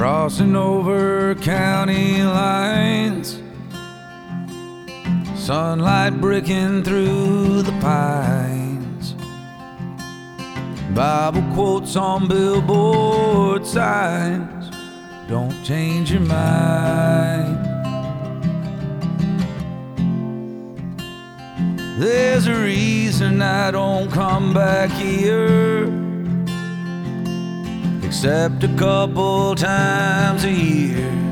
crossing over county lines, sunlight breaking through the pines, Bible quotes on billboard signs. Don't change your mind. There's a reason I don't come back here, except a couple times a year.